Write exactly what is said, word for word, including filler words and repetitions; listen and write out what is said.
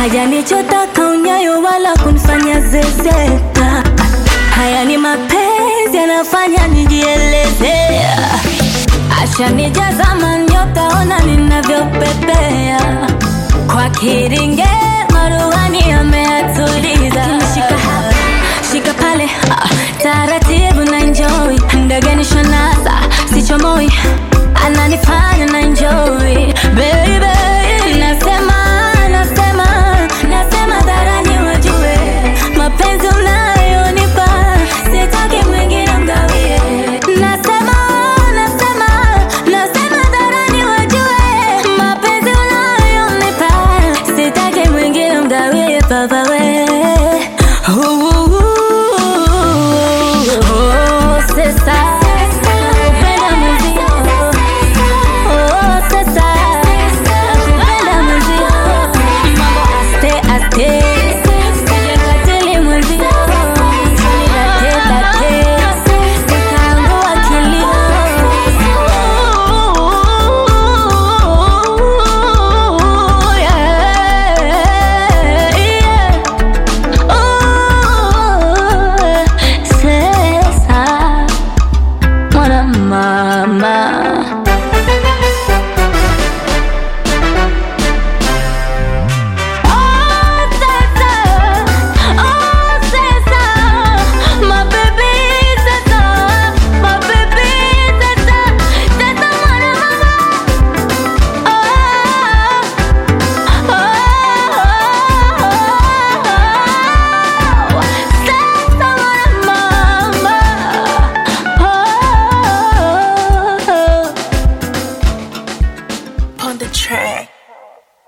hajanichota unyayo wala kunifanya zezeta. Haya ni mapenzi yanafanya nijieleze. Ashanijaza manyota, ona ninavyopepea. Kwa kiringe maruhani ameatuliza. Shika hapa, shika pale, ah, taratibu na enjoy. Ndege nishanasa, sichomoi, ananifanya na enjoy. Baby, nasema, nasema, nasema dharani wajue. Mapenzi unayonipa, sitaki mwingine mgawie. Nasema, nasema, nasema dharani wajue. Mapenzi unayonipa, sitaki mwingine mgawie, baba we.